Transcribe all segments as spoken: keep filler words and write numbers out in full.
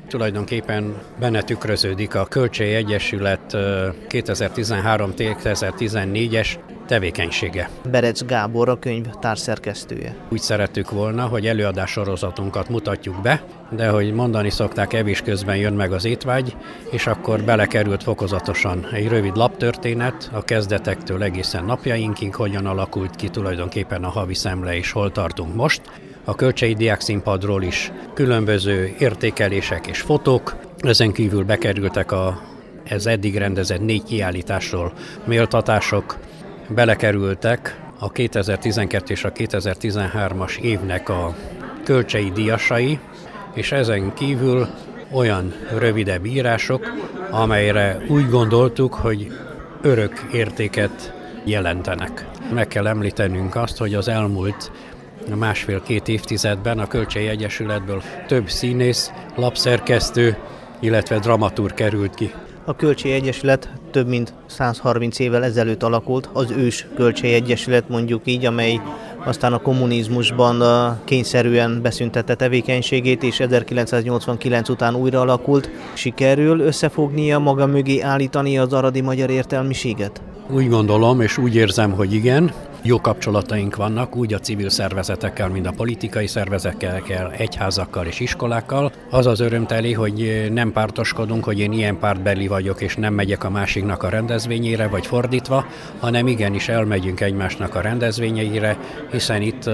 Tulajdonképpen benne tükröződik a Kölcsei Egyesület kétezer-tizenhárom-kétezer-tizennégyes tevékenysége. Berec Gábor a könyv társszerkesztője. Úgy szerettük volna, hogy előadássorozatunkat mutatjuk be, de hogy mondani szokták, evés közben jön meg az étvágy, és akkor belekerült fokozatosan egy rövid laptörténet a kezdetektől egészen napjainkig, hogyan alakult ki tulajdonképpen a havi szemle és hol tartunk most. A Kölcsei Diákszínpadról is különböző értékelések és fotók, ezen kívül bekerültek a, ez eddig rendezett négy kiállításról méltatások, belekerültek a kétezer-tizenkettő és a kétezer-tizenhármas évnek a kölcsei díjasai, és ezen kívül olyan rövidebb írások, amelyre úgy gondoltuk, hogy örök értéket jelentenek. Meg kell említenünk azt, hogy az elmúlt másfél-két évtizedben a Kölcsei Egyesületből több színész, lapszerkesztő, illetve dramaturg került ki. A Kölcsei Egyesület több mint száz harminc évvel ezelőtt alakult, az ős Kölcsei Egyesület mondjuk így, amely aztán a kommunizmusban kényszerűen beszüntette tevékenységét, és ezerkilencszáznyolcvankilenc után újra alakult. Sikerül összefognia, maga mögé állítani az aradi magyar értelmiséget? Úgy gondolom, és úgy érzem, hogy igen. Jó kapcsolataink vannak, úgy a civil szervezetekkel, mint a politikai szervezetekkel, egyházakkal és iskolákkal. Az az örömteli, hogy nem pártoskodunk, hogy én ilyen pártbeli vagyok, és nem megyek a másiknak a rendezvényére, vagy fordítva, hanem igenis elmegyünk egymásnak a rendezvényeire, hiszen itt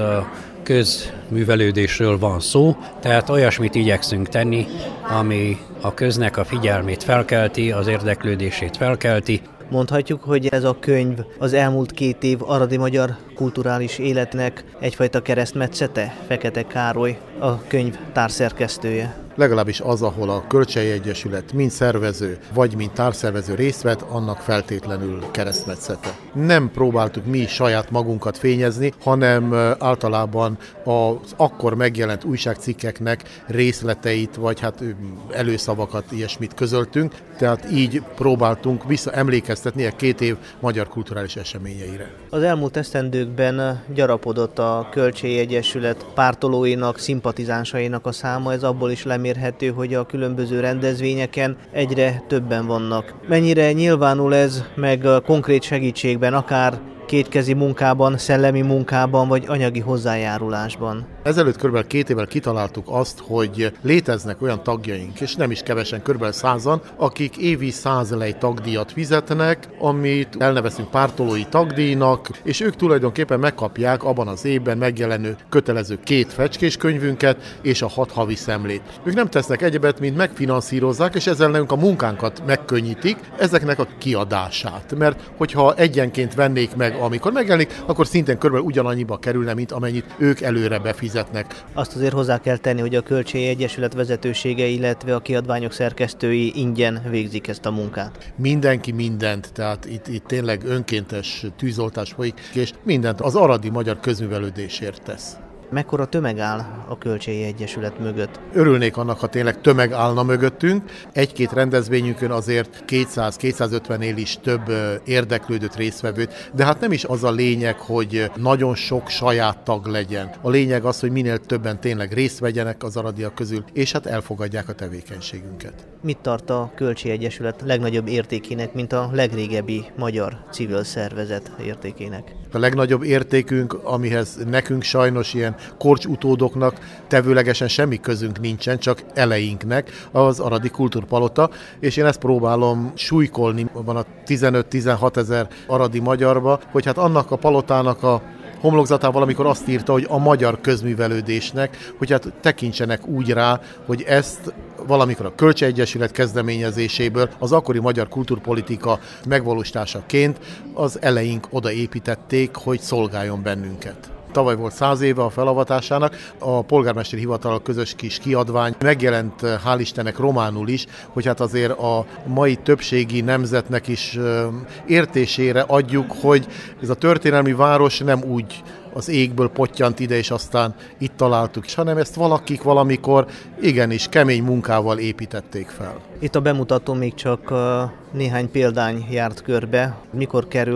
közművelődésről van szó, tehát olyasmit igyekszünk tenni, ami a köznek a figyelmét felkelti, az érdeklődését felkelti. Mondhatjuk, hogy ez a könyv az elmúlt két év aradi magyar kulturális életnek egyfajta keresztmetszete? Fekete Károly, a könyv társszerkesztője. Legalábbis az, ahol a Kölcsei Egyesület mind szervező, vagy mind társszervező részt vett, annak feltétlenül keresztmetszete. Nem próbáltuk mi saját magunkat fényezni, hanem általában az akkor megjelent újságcikkeknek részleteit, vagy hát előszavakat, ilyesmit közöltünk, tehát így próbáltunk visszaemlékeztetni a két év magyar kulturális eseményeire. Az elmúlt esztendőkben gyarapodott a Kölcsei Egyesület pártolóinak, szimpatizánsainak a száma, ez abból is lemérhető, hogy a különböző rendezvényeken egyre többen vannak. Mennyire nyilvánul ez meg konkrét segítségben, akár kétkezi munkában, szellemi munkában, vagy anyagi hozzájárulásban? Ezelőtt kb. két évvel kitaláltuk azt, hogy léteznek olyan tagjaink, és nem is kevesen, kb. százan, akik évi százlej tagdíjat fizetnek, amit elnevezünk pártolói tagdíjnak, és ők tulajdonképpen megkapják abban az évben megjelenő kötelező két fecskés könyvünket és a hat havi szemlét. Ők nem tesznek egyebet, mint megfinanszírozzák, és ezzel nekünk a munkánkat megkönnyítik, ezeknek a kiadását. Mert hogyha egyenként vennék meg, amikor megjelenik, akkor szintén körülbelül ugyanannyiba kerülne, mint amennyit ők előre befizetnek. Azt azért hozzá kell tenni, hogy a Kölcsei Egyesület vezetősége, illetve a kiadványok szerkesztői ingyen végzik ezt a munkát. Mindenki mindent, tehát itt, itt tényleg önkéntes tűzoltás folyik, és mindent az aradi magyar közművelődésért tesz. Mekkora tömeg áll a Kölcsei Egyesület mögött? Örülnék annak, ha tényleg tömeg állna mögöttünk. Egy-két rendezvényünkön azért kétszáz-kétszázötvennél is több érdeklődött résztvevőt, de hát nem is az a lényeg, hogy nagyon sok saját tag legyen. A lényeg az, hogy minél többen tényleg részt vegyenek az aradiak közül, és hát elfogadják a tevékenységünket. Mit tart a Kölcsei Egyesület legnagyobb értékének, mint a legrégebbi magyar civil szervezet értékének? A legnagyobb értékünk, amihez nekünk sajnos ilyen korcs utódoknak tevőlegesen semmi közünk nincsen, csak eleinknek, az aradi kultúrpalota, és én ezt próbálom súlykolni, van a tizenöt-tizenhat ezer aradi magyarba, hogy hát annak a palotának a homlokzatával, amikor azt írta, hogy a magyar közművelődésnek, hogy hát tekintsenek úgy rá, hogy ezt valamikor a Kölcsei Egyesület kezdeményezéséből az akkori magyar kultúrpolitika megvalósításaként az eleink odaépítették, hogy szolgáljon bennünket. Tavaly volt száz éve a felavatásának, a polgármesteri hivatal közös kis kiadvány megjelent, hál' Istennek, románul is, hogy hát azért a mai többségi nemzetnek is értésére adjuk, hogy ez a történelmi város nem úgy az égből pottyant ide, és aztán itt találtuk, hanem ezt valakik valamikor igenis kemény munkával építették fel. Itt a bemutató még csak néhány példány járt körbe. Mikor kerül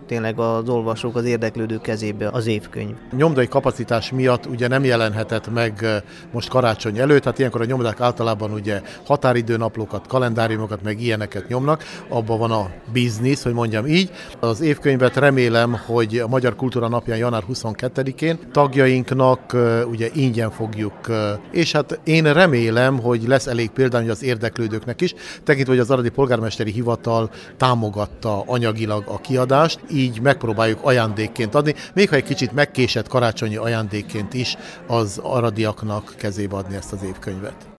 tényleg az olvasók, az érdeklődők kezébe az évkönyv. Nyomdai kapacitás miatt ugye nem jelenhetett meg most karácsony előtt, hát ilyenkor a nyomdák általában ugye határidőnaplókat, kalendáriumokat, meg ilyeneket nyomnak, abban van a biznisz, hogy mondjam így. Az évkönyvet remélem, hogy a Magyar Kultúra Napján január huszonkettedikén tagjainknak ugye ingyen fogjuk, és hát én remélem, hogy lesz elég példány az érdeklődőknek is, tekintve, hogy az Aradi Polgármesteri Hivatal támogatta anyagilag a kiadást, így megpróbáljuk ajándékként adni, még ha egy kicsit megkésett karácsonyi ajándékként is az aradiaknak kezébe adni ezt az évkönyvet.